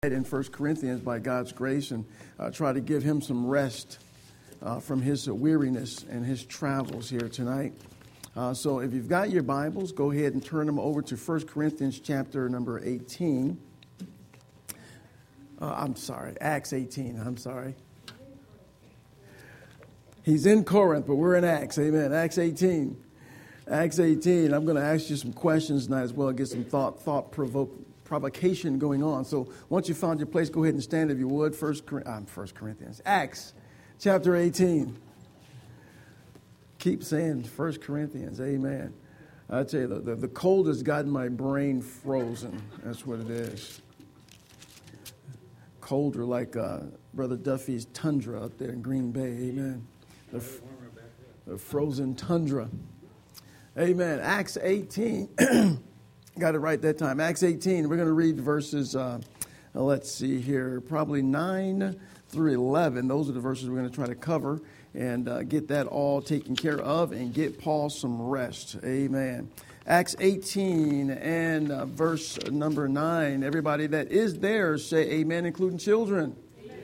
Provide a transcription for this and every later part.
In 1 Corinthians by God's grace and try to give him some rest from his weariness and his travels here tonight. So if you've got your Bibles, go ahead and turn them over to 1 Corinthians chapter number 18. Acts 18. I'm sorry. He's in Corinth, but we're in Acts. Amen. Acts 18. Acts 18. I'm going to ask you some questions tonight as well, get some provocation going on. So once you found your place, go ahead and stand if you would. 1 Corinthians. Acts chapter 18. Keep saying 1 Corinthians. Amen. I tell you, the cold has gotten my brain frozen. That's what it is. Colder like Brother Duffy's tundra up there in Green Bay. Amen. The frozen tundra. Amen. Acts 18. Got it right that time. Acts 18. We're going to read verses, let's see here, probably 9 through 11. Those are the verses we're going to try to cover and get that all taken care of and get Paul some rest. Amen. Acts 18 and verse number 9. Everybody that is there say amen, including children.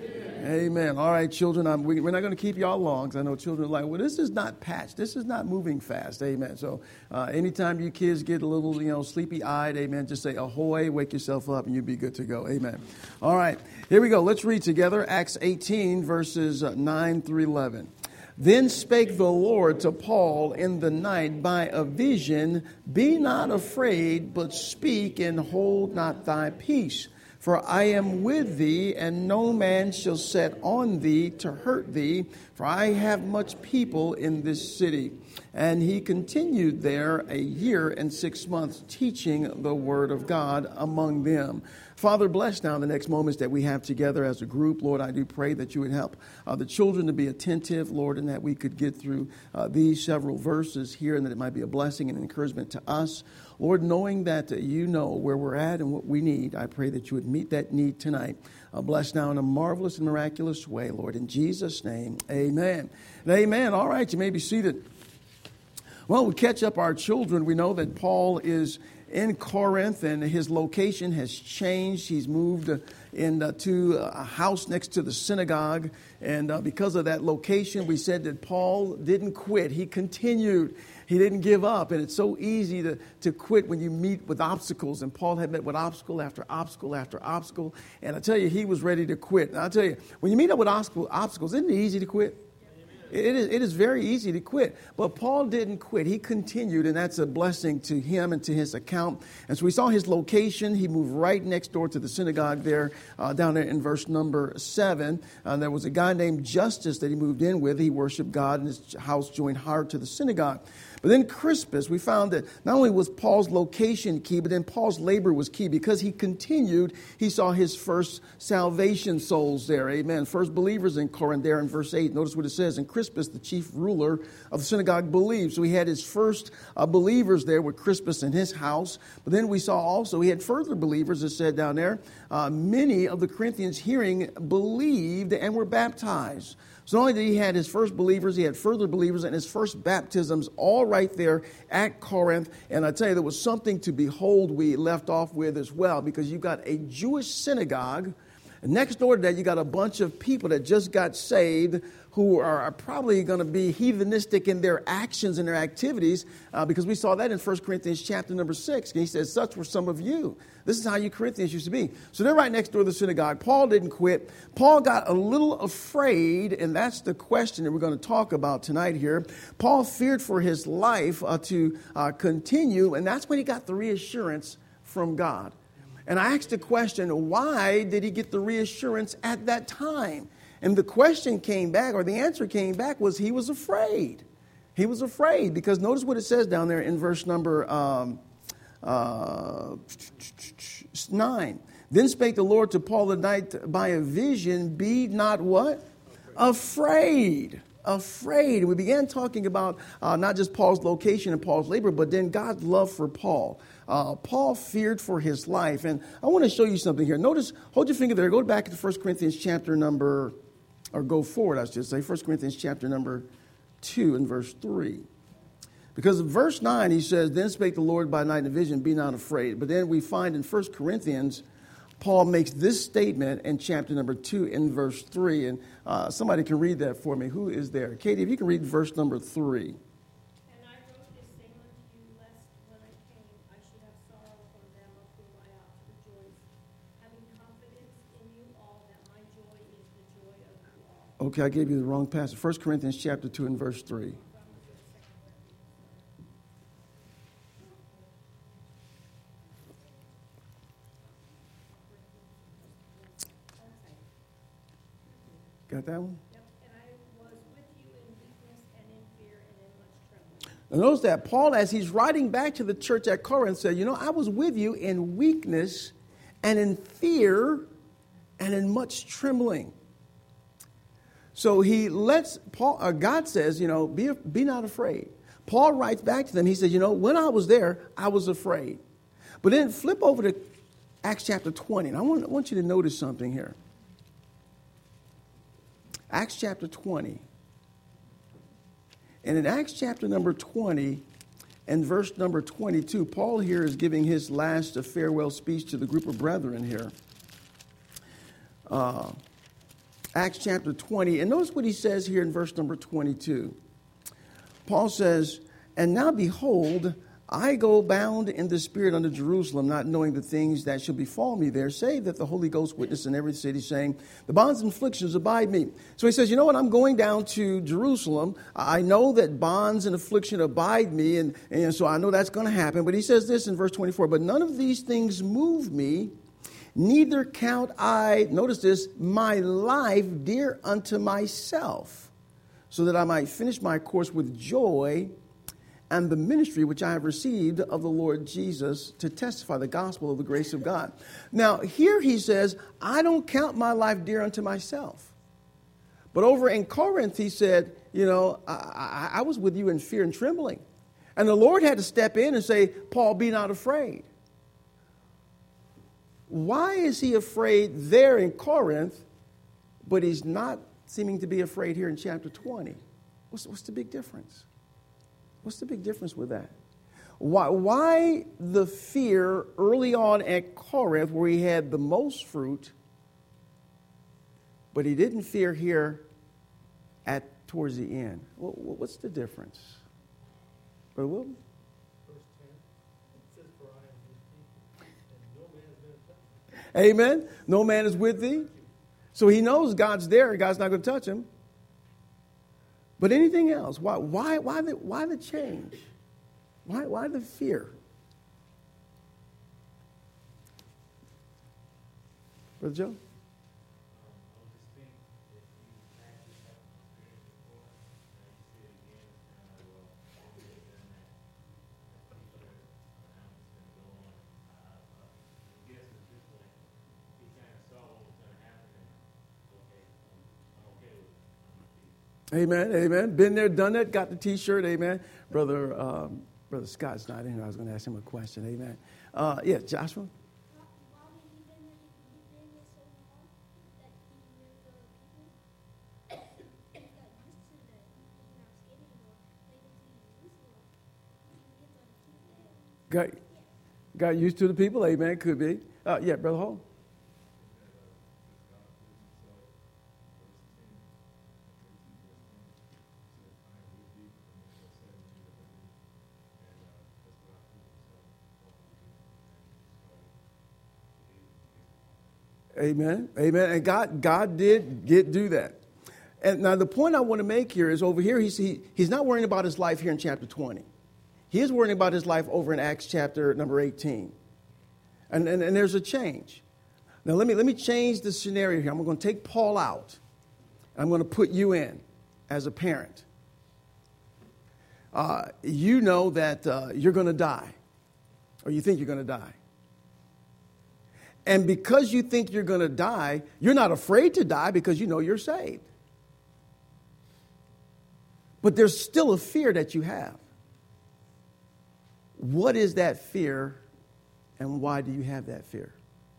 Amen. All right, children, we're not going to keep y'all long because I know children are like, well, this is not patched. This is not moving fast. Amen. So anytime you kids get a little, sleepy-eyed, amen, just say ahoy, wake yourself up, and you'll be good to go. Amen. All right, here we go. Let's read together Acts 18, verses 9 through 11. Then spake the Lord to Paul in the night by a vision, be not afraid, but speak and hold not thy peace. For I am with thee, and no man shall set on thee to hurt thee, for I have much people in this city. And he continued there 1 year and 6 months, teaching the word of God among them. Father, bless now the next moments that we have together as a group. Lord, I do pray that you would help the children to be attentive, Lord, and that we could get through these several verses here, and that it might be a blessing and encouragement to us. Lord, knowing that you know where we're at and what we need, I pray that you would meet that need tonight. Bless now in a marvelous and miraculous way, Lord. In Jesus' name, amen. And amen. All right, you may be seated. Well, we catch up our children. We know that Paul is in Corinth, and his location has changed. He's moved into a house next to the synagogue. And because of that location, we said that Paul didn't quit. He continued. He didn't give up. And it's so easy to quit when you meet with obstacles. And Paul had met with obstacle after obstacle after obstacle. And I tell you, he was ready to quit. And I tell you, when you meet up with obstacles, isn't it easy to quit? It is very easy to quit. But Paul didn't quit. He continued, and that's a blessing to him and to his account. And so we saw his location. He moved right next door to the synagogue there, down there in verse number 7. There was a guy named Justus that he moved in with. He worshiped God, and his house joined hard to the synagogue. But then Crispus, we found that not only was Paul's location key, but then Paul's labor was key. Because he continued, he saw his first salvation souls there. Amen. First believers in Corinth there in verse 8. Notice what it says. And Crispus, the chief ruler of the synagogue, believed. So he had his first believers there with Crispus in his house. But then we saw also he had further believers, as said down there. Many of the Corinthians hearing believed and were baptized. So not only did he have his first believers, he had further believers and his first baptisms all right there at Corinth. And I tell you, there was something to behold we left off with as well, because you've got a Jewish synagogue. And next door to that, you got a bunch of people that just got saved who are probably going to be heathenistic in their actions and their activities, because we saw that in 1 Corinthians chapter number 6. And he says, such were some of you. This is how you Corinthians used to be. So they're right next door to the synagogue. Paul didn't quit. Paul got a little afraid, and that's the question that we're going to talk about tonight here. Paul feared for his life to continue, and that's when he got the reassurance from God. And I asked the question, why did he get the reassurance at that time? And the question came back, or the answer came back, was he was afraid. He was afraid, because notice what it says down there in verse number 9. Then spake the Lord to Paul the night by a vision, be not what? Afraid. Afraid. We began talking about not just Paul's location and Paul's labor, but then God's love for Paul. Paul feared for his life. And I want to show you something here. Notice, hold your finger there. Go back to 1 Corinthians chapter number, or go forward, I should say. 1 Corinthians chapter number 2 and verse 3. Because in verse 9, he says, then spake the Lord by night in a vision, be not afraid. But then we find in 1 Corinthians, Paul makes this statement in chapter number 2 in verse 3. And somebody can read that for me. Who is there? Katie, if you can read verse number 3. And I wrote this same unto you, lest when I came I should have sorrow from them of whom I ought to rejoice, having confidence in you all that my joy is the joy of you all. Okay, I gave you the wrong passage. 1 Corinthians chapter 2 and verse 3. Got that one? Yep. And I was with you in weakness and in fear and in much trembling. Now notice that Paul, as he's writing back to the church at Corinth, said, I was with you in weakness and in fear and in much trembling. So he lets Paul, God says, be not afraid. Paul writes back to them. He says, when I was there, I was afraid. But then flip over to Acts chapter 20. And I want you to notice something here. Acts chapter 20. And in Acts chapter number 20 and verse number 22, Paul here is giving his last farewell speech to the group of brethren here. Acts chapter 20. And notice what he says here in verse number 22. Paul says, and now behold, I go bound in the Spirit unto Jerusalem, not knowing the things that shall befall me there, save that the Holy Ghost witness in every city, saying, the bonds and afflictions abide me. So he says, I'm going down to Jerusalem. I know that bonds and affliction abide me, and so I know that's going to happen. But he says this in verse 24, but none of these things move me, neither count I, notice this, my life dear unto myself, so that I might finish my course with joy and the ministry which I have received of the Lord Jesus to testify the gospel of the grace of God. Now, here he says, I don't count my life dear unto myself. But over in Corinth, he said, I was with you in fear and trembling. And the Lord had to step in and say, Paul, be not afraid. Why is he afraid there in Corinth, but he's not seeming to be afraid here in chapter 20? What's the big difference? What's the big difference with that? Why the fear early on at Corinth where he had the most fruit, but he didn't fear here towards the end? What's the difference? Brother Wilton? Verse 10, it says, for I am his people, and no man is going to touch me. Amen. No man is with thee. So he knows God's there and God's not going to touch him. But anything else? Why the change? Why the fear? Brother Joe? Amen, amen. Been there, done that, got the T-shirt, amen. Brother Scott's not in here. I was going to ask him a question, amen. Yeah, Joshua? Got used to the people, amen, could be. Yeah, Brother Hall? Amen. Amen. And God did do that. And now the point I want to make here is over here, he's not worrying about his life here in chapter 20. He is worrying about his life over in Acts chapter number 18. And there's a change. Now let me change the scenario here. I'm going to take Paul out. I'm going to put you in as a parent. You know that you're going to die, or you think you're going to die. And because you think you're going to die, you're not afraid to die because you know you're saved. But there's still a fear that you have. What is that fear, and why do you have that fear?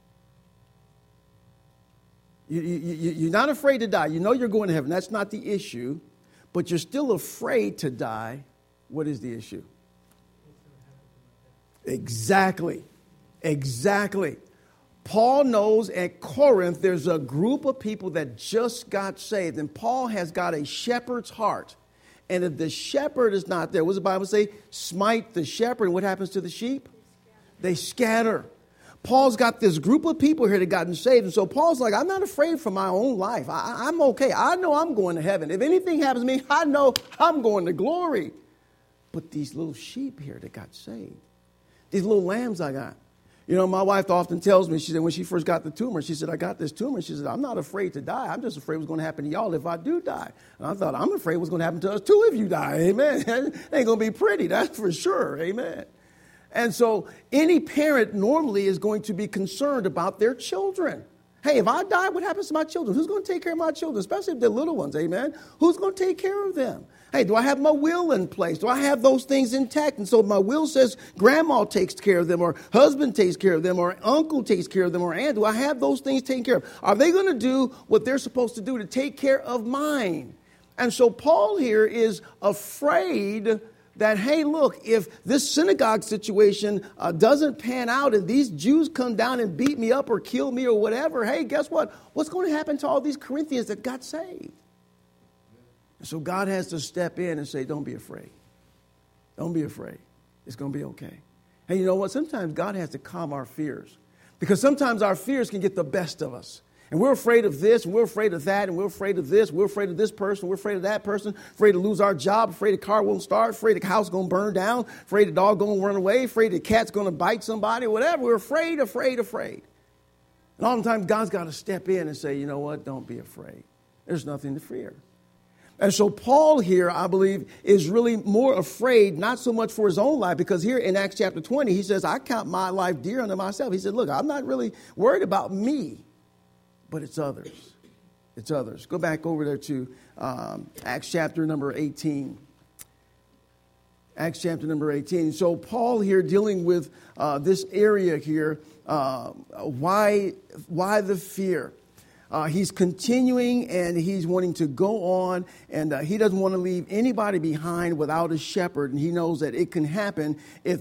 You're not afraid to die. You know you're going to heaven. That's not the issue. But you're still afraid to die. What is the issue? Exactly. Paul knows at Corinth there's a group of people that just got saved, and Paul has got a shepherd's heart. And if the shepherd is not there, what does the Bible say? Smite the shepherd, and what happens to the sheep? They scatter. Paul's got this group of people here that gotten saved, and so Paul's like, I'm not afraid for my own life. I'm okay. I know I'm going to heaven. If anything happens to me, I know I'm going to glory. But these little sheep here that got saved, these little lambs I got. You know, my wife often tells me, she said, when she first got the tumor, she said, I got this tumor. She said, I'm not afraid to die. I'm just afraid what's going to happen to y'all if I do die. And I thought, I'm afraid what's going to happen to us too if you die. Amen. It ain't going to be pretty. That's for sure. Amen. And so any parent normally is going to be concerned about their children. Hey, if I die, what happens to my children? Who's going to take care of my children, especially if they're little ones? Amen. Who's going to take care of them? Hey, do I have my will in place? Do I have those things intact? And so my will says grandma takes care of them, or husband takes care of them, or uncle takes care of them, or aunt. Do I have those things taken care of? Are they going to do what they're supposed to do to take care of mine? And so Paul here is afraid that, hey, look, if this synagogue situation doesn't pan out and these Jews come down and beat me up or kill me or whatever, hey, guess what? What's going to happen to all these Corinthians that got saved? So God has to step in and say, don't be afraid. Don't be afraid. It's going to be okay. And you know what? Sometimes God has to calm our fears, because sometimes our fears can get the best of us. And we're afraid of this, and we're afraid of that, and we're afraid of this, we're afraid of this person, we're afraid of that person, afraid to lose our job, afraid the car won't start, afraid the house going to burn down, afraid the dog going to run away, afraid the cat's going to bite somebody, whatever. We're afraid. And oftentimes God's got to step in and say, you know what? Don't be afraid. There's nothing to fear. And so Paul here, I believe, is really more afraid, not so much for his own life, because here in Acts chapter 20, he says, I count my life dear unto myself. He said, look, I'm not really worried about me, but it's others. It's others. Go back over there to Acts chapter number 18. Acts chapter number 18. So Paul here dealing with this area here, why the fear? He's continuing, and he's wanting to go on, and he doesn't want to leave anybody behind without a shepherd. And he knows that it can happen if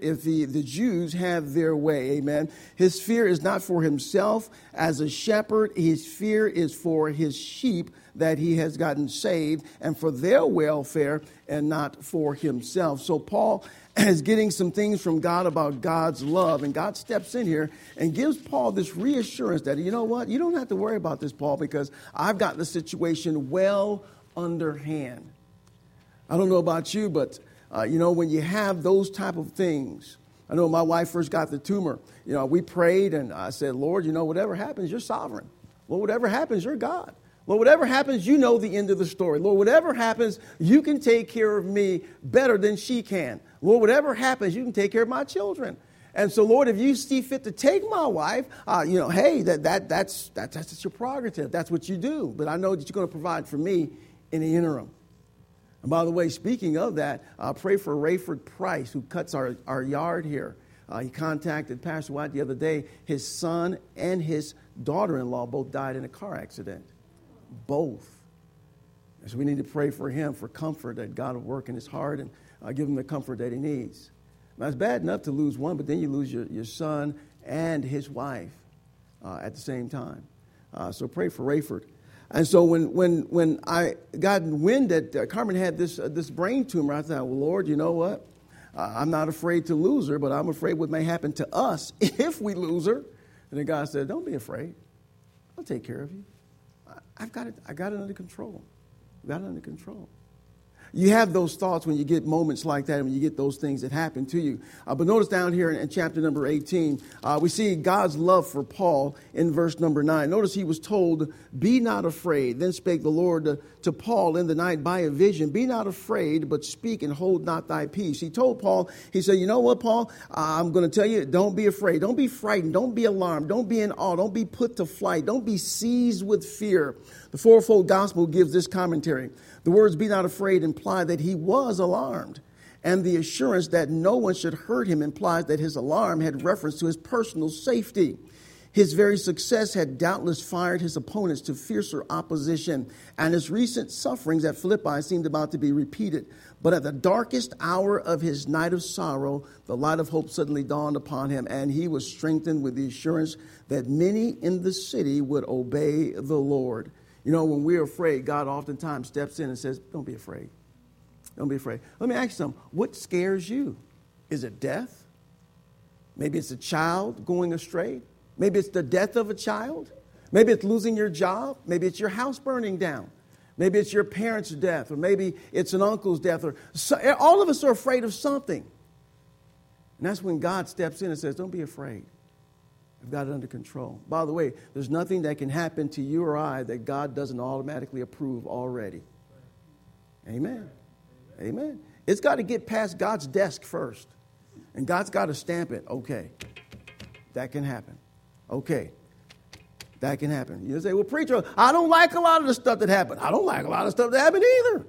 the Jews have their way. Amen. His fear is not for himself as a shepherd. His fear is for his sheep that he has gotten saved, and for their welfare, and not for himself. So Paul is getting some things from God about God's love, and God steps in here and gives Paul this reassurance that, you know what, you don't have to worry about this, Paul, because I've got the situation well under hand. I don't know about you, but when you have those type of things, I know when my wife first got the tumor, we prayed, and I said, Lord, whatever happens, you're sovereign. Lord, whatever happens, you're God. Lord, whatever happens, you know the end of the story. Lord, whatever happens, you can take care of me better than she can. Lord, whatever happens, you can take care of my children. And so, Lord, if you see fit to take my wife, hey, that's your prerogative. That's what you do. But I know that you're going to provide for me in the interim. And by the way, speaking of that, pray for Rayford Price, who cuts our yard here. He contacted Pastor White the other day. His son and his daughter-in-law both died in a car accident. Both. And so we need to pray for him for comfort, that God will work in his heart and give him the comfort that he needs. Now, it's bad enough to lose one, but then you lose your son and his wife at the same time. So pray for Rayford. And so when I got wind that Carmen had this brain tumor, I thought, well, Lord, you know what? I'm not afraid to lose her, but I'm afraid what may happen to us if we lose her. And then God said, don't be afraid. I'll take care of you. I got it under control. Got it under control. You have those thoughts when you get moments like that, when you get those things that happen to you. But notice down here in chapter number 18, we see God's love for Paul in verse number 9. Notice he was told, be not afraid. Then spake the Lord to Paul in the night by a vision, be not afraid, but speak and hold not thy peace. He told Paul, he said, you know what, Paul, I'm going to tell you, don't be afraid. Don't be frightened. Don't be alarmed. Don't be in awe. Don't be put to flight. Don't be seized with fear. The Fourfold Gospel gives this commentary. The words be not afraid imply that he was alarmed. And the assurance that no one should hurt him implies that his alarm had reference to his personal safety. His very success had doubtless fired his opponents to fiercer opposition, and his recent sufferings at Philippi seemed about to be repeated. But at the darkest hour of his night of sorrow, the light of hope suddenly dawned upon him, and he was strengthened with the assurance that many in the city would obey the Lord. You know, when we're afraid, God oftentimes steps in and says, don't be afraid. Don't be afraid. Let me ask you something. What scares you? Is it death? Maybe it's a child going astray. Maybe it's the death of a child. Maybe it's losing your job. Maybe it's your house burning down. Maybe it's your parents' death, or maybe it's an uncle's death. All of us are afraid of something. And that's when God steps in and says, don't be afraid. I've got it under control. By the way, there's nothing that can happen to you or I that God doesn't automatically approve already. Amen. Amen. It's got to get past God's desk first. And God's got to stamp it. Okay, that can happen. Okay, that can happen. You say, well, preacher, I don't like a lot of the stuff that happened. I don't like a lot of stuff that happened either.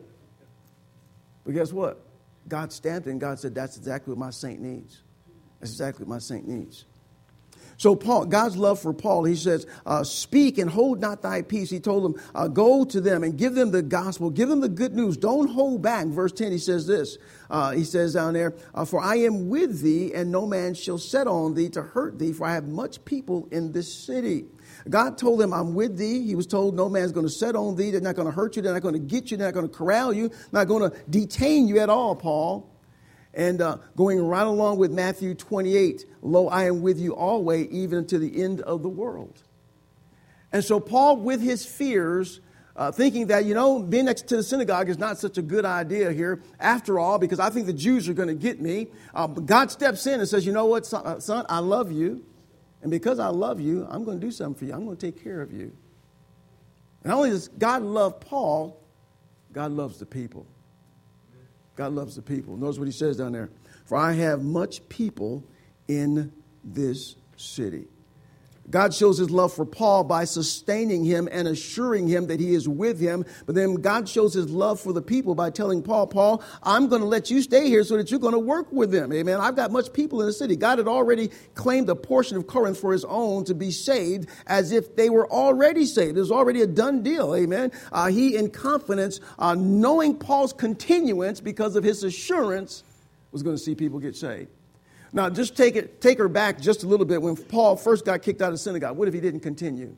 But guess what? God stamped it, and God said, that's exactly what my saint needs. That's exactly what my saint needs. So Paul, God's love for Paul, he says, speak and hold not thy peace. He told him, go to them and give them the gospel. Give them the good news. Don't hold back. Verse 10, he says this. He says down there, for I am with thee, and no man shall set on thee to hurt thee, for I have much people in this city. God told him, I'm with thee. He was told no man's going to set on thee. They're not going to hurt you. They're not going to get you. They're not going to corral you. Not going to detain you at all, Paul. And going right along with Matthew 28, lo, I am with you always, even to the end of the world. And so Paul, with his fears, thinking that, being next to the synagogue is not such a good idea here, after all, because I think the Jews are going to get me. God steps in and says, you know what, son, I love you. And because I love you, I'm going to do something for you. I'm going to take care of you. And not only does God love Paul, God loves the people. God loves the people. Notice what he says down there. For I have much people in this city. God shows his love for Paul by sustaining him and assuring him that he is with him. But then God shows his love for the people by telling Paul, I'm going to let you stay here so that you're going to work with them. Amen. I've got much people in the city. God had already claimed a portion of Corinth for his own to be saved as if they were already saved. It was already a done deal. Amen. He, in confidence, knowing Paul's continuance because of his assurance, was going to see people get saved. Now, just take her back just a little bit. When Paul first got kicked out of the synagogue, what if he didn't continue?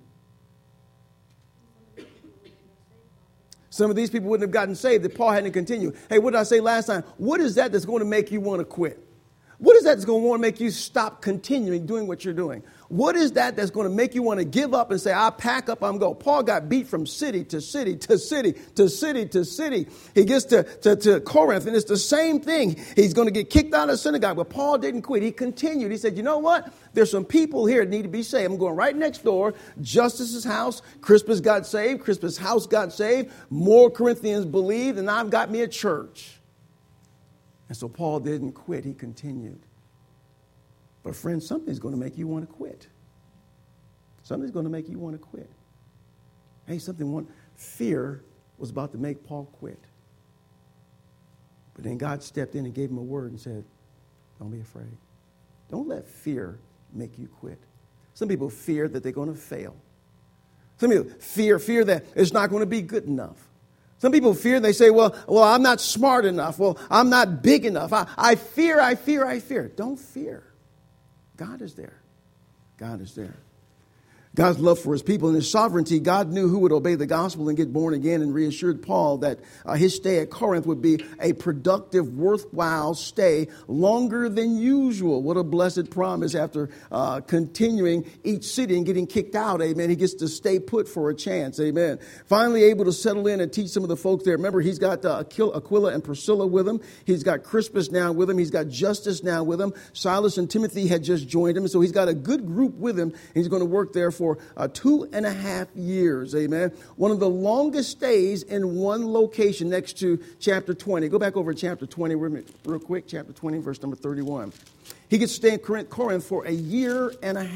Some of these people wouldn't have gotten saved if Paul hadn't continued. Hey, what did I say last time? What is that that's going to make you want to quit? What is that that's going to want to make you stop continuing doing what you're doing? What is that that's going to make you want to give up and say, I pack up, I'm going? Paul got beat from city to city to city to city to city. He gets to Corinth, and it's the same thing. He's going to get kicked out of the synagogue, but Paul didn't quit. He continued. He said, you know what? There's some people here that need to be saved. I'm going right next door. Justus's house. Crispus got saved. Crispus' house got saved. More Corinthians believed, and I've got me a church. And so Paul didn't quit. He continued. But friends, something's going to make you want to quit. Something's going to make you want to quit. Hey, fear was about to make Paul quit. But then God stepped in and gave him a word and said, don't be afraid. Don't let fear make you quit. Some people fear that they're going to fail. Some people fear that it's not going to be good enough. Some people fear, they say, well, I'm not smart enough. Well, I'm not big enough. I fear. Don't fear. God is there. God is there. God's love for his people and his sovereignty, God knew who would obey the gospel and get born again, and reassured Paul that his stay at Corinth would be a productive, worthwhile stay, longer than usual. What a blessed promise after continuing each city and getting kicked out. Amen. He gets to stay put for a chance. Amen. Finally able to settle in and teach some of the folks there. Remember, he's got Aquila and Priscilla with him. He's got Crispus now with him. He's got Justus now with him. Silas and Timothy had just joined him. So he's got a good group with him. He's going to work there for 2.5 years. Amen. One of the longest stays in one location next to chapter 20. Go back over to chapter 20 real quick. Chapter 20, verse number 31. He gets to stay in Corinth for 1.5 years.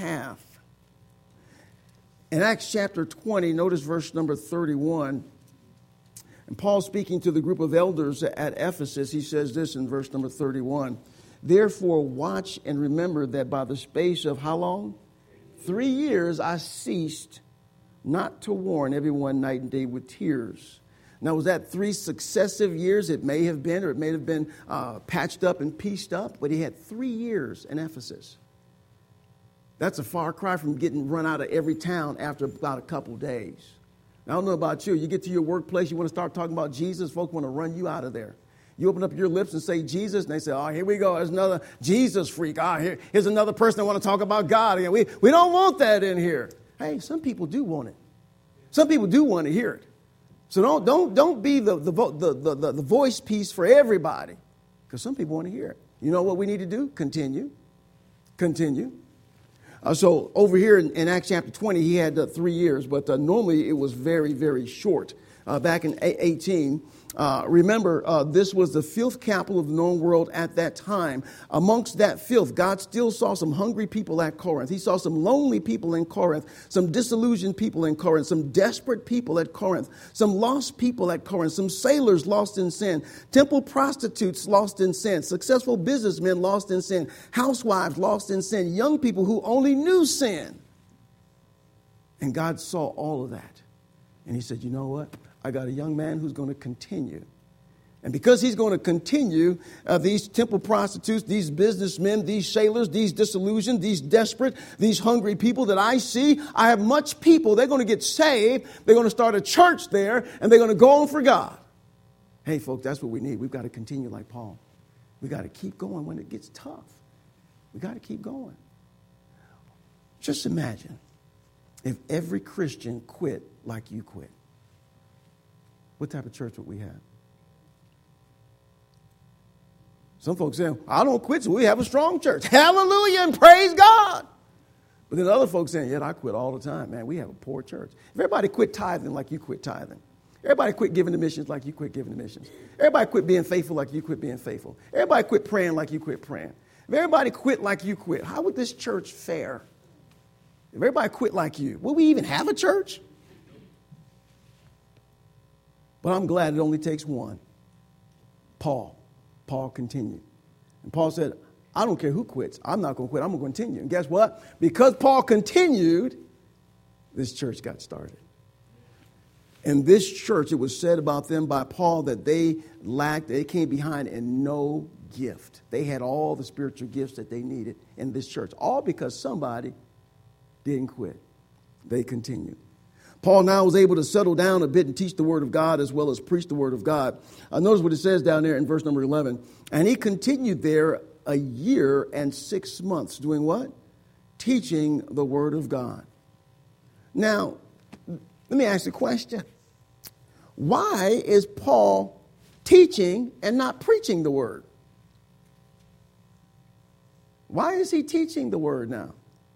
In Acts chapter 20, notice verse number 31. And Paul, speaking to the group of elders at Ephesus, he says this in verse number 31. Therefore, watch and remember that by the space of how long? 3 years I ceased not to warn everyone night and day with tears. Now, was that 3 successive years? It may have been, or it may have been patched up and pieced up, but he had 3 years in Ephesus. That's a far cry from getting run out of every town after about a couple days. I don't know about you. You get to your workplace, you want to start talking about Jesus, folks want to run you out of there. You open up your lips and say Jesus, and they say, oh, here we go. There's another Jesus freak. Here's another person that want to talk about God. We don't want that in here. Hey, some people do want it. Some people do want to hear it. So don't be the voice piece for everybody, because some people want to hear it. You know what we need to do? Continue. So over here in Acts chapter 20, he had 3 years, but normally it was very, very short. Back in 18, remember, this was the filth capital of the known world at that time. Amongst that filth, God still saw some hungry people at Corinth. He saw some lonely people in Corinth, some disillusioned people in Corinth, some desperate people at Corinth, some lost people at Corinth, some sailors lost in sin, temple prostitutes lost in sin, successful businessmen lost in sin, housewives lost in sin, young people who only knew sin. And God saw all of that. And he said, you know what? I got a young man who's going to continue. And because he's going to continue, these temple prostitutes, these businessmen, these sailors, these disillusioned, these desperate, these hungry people that I see, I have much people. They're going to get saved. They're going to start a church there, and they're going to go on for God. Hey, folks, that's what we need. We've got to continue like Paul. We've got to keep going when it gets tough. We've got to keep going. Just imagine if every Christian quit like you quit. What type of church would we have? Some folks say, I don't quit, so we have a strong church. Hallelujah and praise God. But then other folks saying, I quit all the time. Man, we have a poor church. If everybody quit tithing like you quit tithing. Everybody quit giving to missions like you quit giving to missions. Everybody quit being faithful like you quit being faithful. Everybody quit praying like you quit praying. If everybody quit like you quit, how would this church fare? If everybody quit like you, will we even have a church? But I'm glad it only takes one. Paul continued. And Paul said, I don't care who quits. I'm not going to quit. I'm going to continue. And guess what? Because Paul continued, this church got started. And this church, it was said about them by Paul that they came behind in no gift. They had all the spiritual gifts that they needed in this church. All because somebody didn't quit. They continued. Paul now was able to settle down a bit and teach the word of God as well as preach the word of God. Notice what it says down there in verse number 11. And he continued there 1 year and 6 months. Doing what? Teaching the word of God. Now, let me ask you a question. Why is Paul teaching and not preaching the word? Why is he teaching the word now?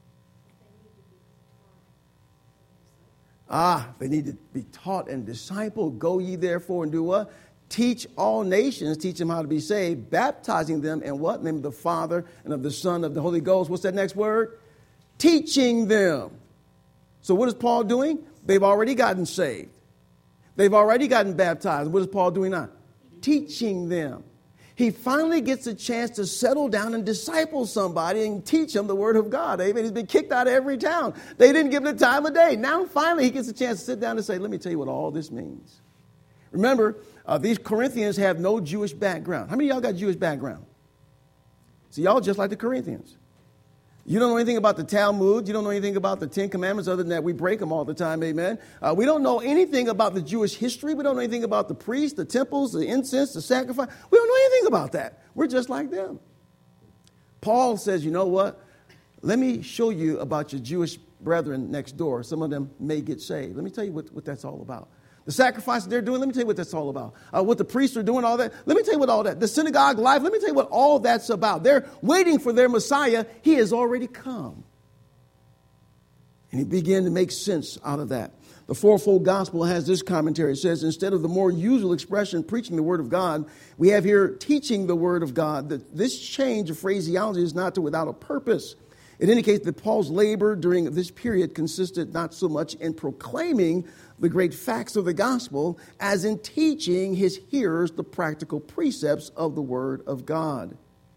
They need to be taught and discipled. Go ye therefore and do what? Teach all nations, teach them how to be saved, baptizing them in what? In the name of the Father and of the Son and of the Holy Ghost. What's that next word? Teaching them. So what is Paul doing? They've already gotten saved. They've already gotten baptized. What is Paul doing now? Teaching them. He finally gets a chance to settle down and disciple somebody and teach them the word of God. Amen. He's been kicked out of every town. They didn't give him the time of day. Now finally he gets a chance to sit down and say, let me tell you what all this means. Remember, these Corinthians have no Jewish background. How many of y'all got Jewish background? So y'all just like the Corinthians. You don't know anything about the Talmud. You don't know anything about the Ten Commandments other than that we break them all the time, amen. We don't know anything about the Jewish history. We don't know anything about the priests, the temples, the incense, the sacrifice. We don't know anything about that. We're just like them. Paul says, you know what? Let me show you about your Jewish brethren next door. Some of them may get saved. Let me tell you what that's all about. The sacrifices they're doing, let me tell you what that's all about. What the priests are doing, all that. Let me tell you what all that. The synagogue life, let me tell you what all that's about. They're waiting for their Messiah. He has already come. And he began to make sense out of that. The fourfold gospel has this commentary. It says, instead of the more usual expression, preaching the word of God, we have here teaching the word of God. That this change of phraseology is not without a purpose. It indicates that Paul's labor during this period consisted not so much in proclaiming the great facts of the gospel as in teaching his hearers the practical precepts of the word of God.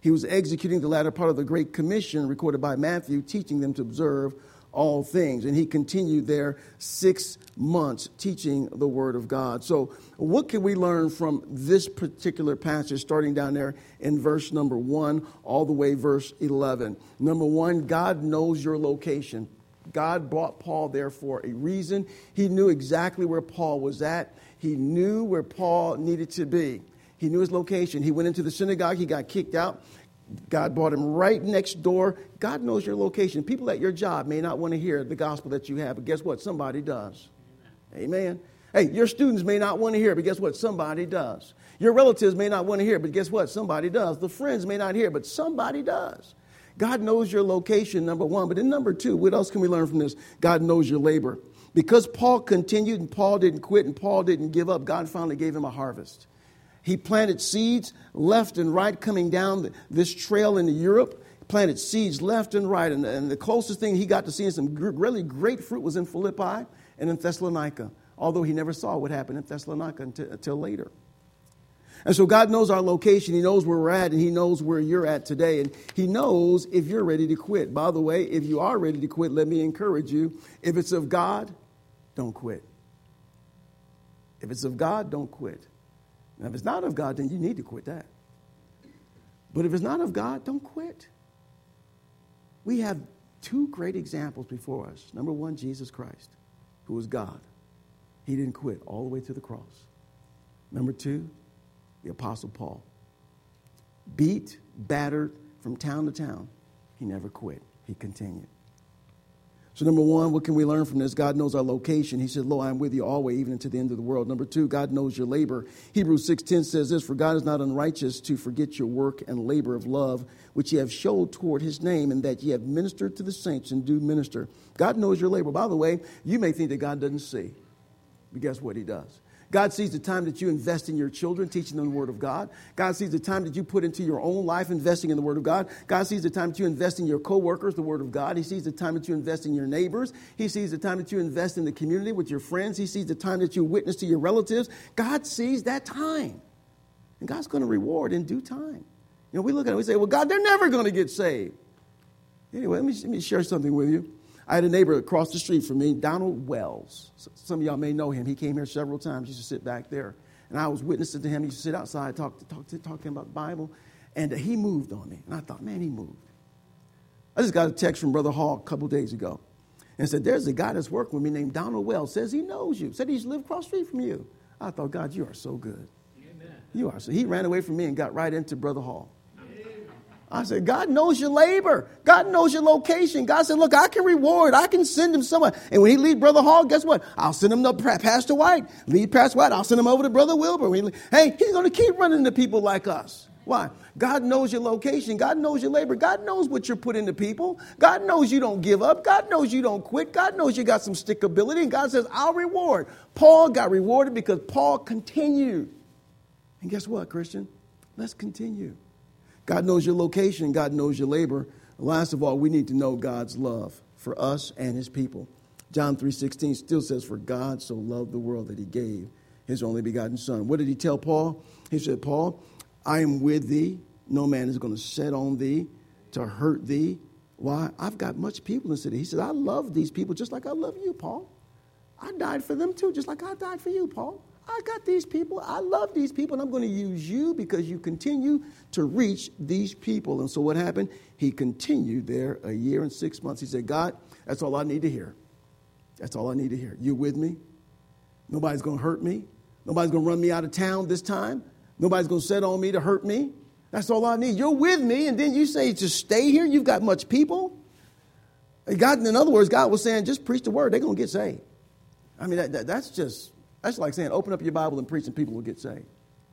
He was executing the latter part of the Great Commission recorded by Matthew, teaching them to observe all things. And he continued there 6 months teaching the Word of God. So what can we learn from this particular passage, starting down there in verse number 1 all the way verse 11? Number 1, God knows your location. God brought Paul there for a reason. He knew exactly where Paul was at. He knew where Paul needed to be. He knew his location. He went into the synagogue. He got kicked out. God brought him right next door. God knows your location. People at your job may not want to hear the gospel that you have, but guess what? Somebody does. Amen. Hey, your students may not want to hear, but guess what? Somebody does. Your relatives may not want to hear, but guess what? Somebody does. The friends may not hear, but somebody does. God knows your location, number 1. But then number 2, what else can we learn from this? God knows your labor. Because Paul continued and Paul didn't quit and Paul didn't give up, God finally gave him a harvest. He planted seeds left and right coming down this trail into Europe. Planted seeds left and right. And the closest thing he got to seeing some really great fruit was in Philippi and in Thessalonica. Although he never saw what happened in Thessalonica until later. And so God knows our location. He knows where we're at, and he knows where you're at today. And he knows if you're ready to quit. By the way, if you are ready to quit, let me encourage you. If it's of God, don't quit. If it's of God, don't quit. Now, if it's not of God, then you need to quit that. But if it's not of God, don't quit. We have 2 great examples before us. Number 1, Jesus Christ, who was God. He didn't quit all the way to the cross. Number 2, the Apostle Paul. Beat, battered from town to town. He never quit. He continued. So number 1, what can we learn from this? God knows our location. He said, lo, I am with you always, even unto the end of the world. Number 2, God knows your labor. Hebrews 6:10 says this, for God is not unrighteous to forget your work and labor of love, which ye have showed toward his name, and that ye have ministered to the saints and do minister. God knows your labor. By the way, you may think that God doesn't see. But guess what? He does. God sees the time that you invest in your children, teaching them the Word of God. God sees the time that you put into your own life, investing in the Word of God. God sees the time that you invest in your coworkers, the Word of God. He sees the time that you invest in your neighbors. He sees the time that you invest in the community with your friends. He sees the time that you witness to your relatives. God sees that time. And God's going to reward in due time. You know, we look at it and we say, well, God, they're never going to get saved. Anyway, let me share something with you. I had a neighbor across the street from me, Donald Wells. Some of y'all may know him. He came here several times. He used to sit back there. And I was witnessing to him. He used to sit outside, talk to him about the Bible. And he moved on me. And I thought, man, he moved. I just got a text from Brother Hall a couple days ago. And said, there's a guy that's working with me named Donald Wells. Says he knows you. Said he's lived across the street from you. I thought, God, you are so good. Amen. You are. So he ran away from me and got right into Brother Hall. I said, God knows your labor. God knows your location. God said, look, I can reward. I can send him somewhere. And when he leaves Brother Hall, guess what? I'll send him to Pastor White. Lead Pastor White. I'll send him over to Brother Wilbur. Hey, he's going to keep running into people like us. Why? God knows your location. God knows your labor. God knows what you're putting to people. God knows you don't give up. God knows you don't quit. God knows you got some stickability. And God says, I'll reward. Paul got rewarded because Paul continued. And guess what, Christian? Let's continue. God knows your location. God knows your labor. Last of all, we need to know God's love for us and his people. John 3:16 still says, for God so loved the world that he gave his only begotten son. What did he tell Paul? He said, Paul, I am with thee. No man is going to set on thee to hurt thee. Why? I've got much people in the city. He said, I love these people just like I love you, Paul. I died for them too, just like I died for you, Paul. I got these people. I love these people, and I'm going to use you because you continue to reach these people. And so what happened? He continued there 1 year and 6 months. He said, God, that's all I need to hear. That's all I need to hear. You with me? Nobody's going to hurt me. Nobody's going to run me out of town this time. Nobody's going to set on me to hurt me. That's all I need. You're with me, and then you say, just stay here. You've got much people. God, in other words, God was saying, just preach the word. They're going to get saved. I mean, that's like saying, open up your Bible and preach and people will get saved.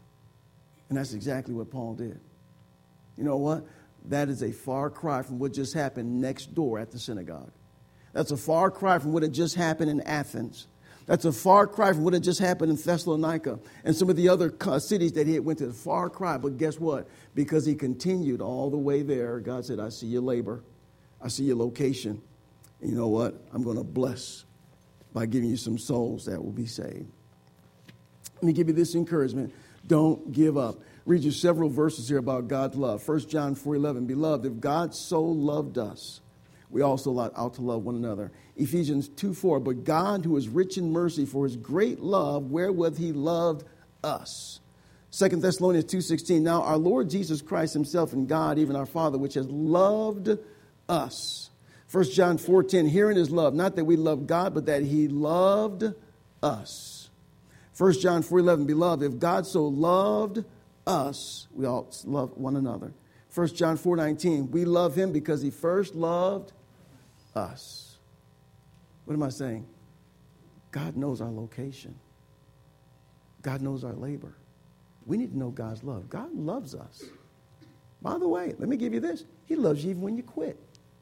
And that's exactly what Paul did. You know what? That is a far cry from what just happened next door at the synagogue. That's a far cry from what had just happened in Athens. That's a far cry from what had just happened in Thessalonica and some of the other cities that he had went to. A far cry. But guess what? Because he continued all the way there, God said, I see your labor. I see your location. And you know what? I'm going to bless by giving you some souls that will be saved. Let me give you this encouragement. Don't give up. read you several verses here about God's love. 1 John 4:11, beloved, if God so loved us, we also ought to love one another. Ephesians 2:4, but God, who is rich in mercy, for his great love, wherewith he loved us. 2 Thessalonians 2:16, now our Lord Jesus Christ himself and God, even our Father, which has loved us. 1 John 4:10, herein is love, not that we love God, but that he loved us. 1 John 4:11, beloved, if God so loved us, we ought to love one another. 1 John 4:19, we love him because he first loved us. What am I saying? God knows our location. God knows our labor. We need to know God's love. God loves us. By the way, let me give you this. He loves you even when you quit.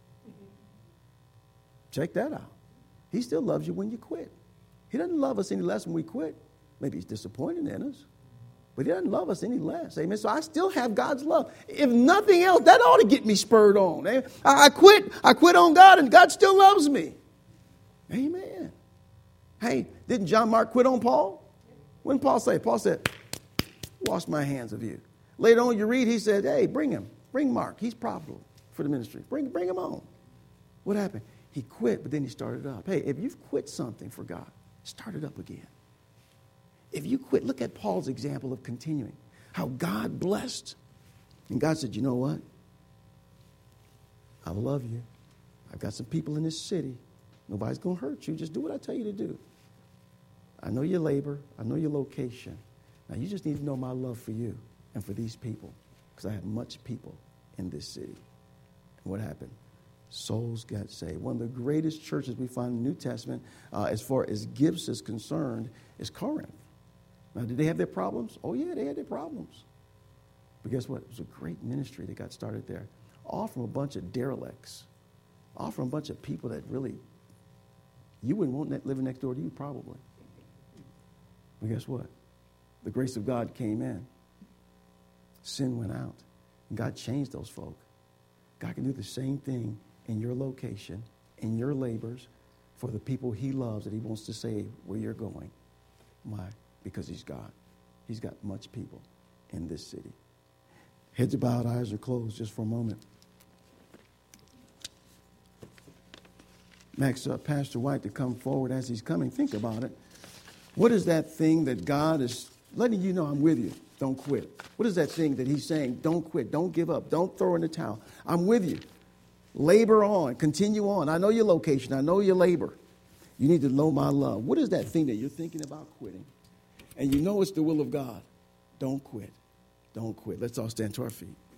Check that out. He still loves you when you quit. He doesn't love us any less when we quit. Maybe he's disappointed in us, but he doesn't love us any less. Amen. So I still have God's love. If nothing else, that ought to get me spurred on. I quit on God, and God still loves me. Amen. Hey, didn't John Mark quit on Paul? What did Paul say? Paul said, wash my hands of you. Later on you read, he said, hey, bring him. Bring Mark. He's profitable for the ministry. Bring him on. What happened? He quit, but then he started up. Hey, if you've quit something for God, start it up again. If you quit, look at Paul's example of continuing. How God blessed. And God said, you know what? I love you. I've got some people in this city. Nobody's going to hurt you. Just do what I tell you to do. I know your labor. I know your location. Now, you just need to know my love for you and for these people, because I have much people in this city. And what happened? Souls got saved. One of the greatest churches we find in the New Testament, as far as gifts is concerned, is Corinth. Now, did they have their problems? Oh, yeah, they had their problems. But guess what? It was a great ministry that got started there. All from a bunch of derelicts. All from a bunch of people that really, you wouldn't want living next door to you, probably. But guess what? The grace of God came in. Sin went out. And God changed those folk. God can do the same thing in your location, in your labors, for the people he loves that he wants to save where you're going. Why? Because he's God. He's got much people in this city. Heads are bowed, eyes are closed just for a moment. Max, Pastor White to come forward as he's coming. Think about it. What is that thing that God is letting you know I'm with you? Don't quit. What is that thing that he's saying? Don't quit. Don't give up. Don't throw in the towel. I'm with you. Labor on. Continue on. I know your location. I know your labor. You need to know my love. What is that thing that you're thinking about quitting? And you know it's the will of God. Don't quit. Don't quit. Let's all stand to our feet.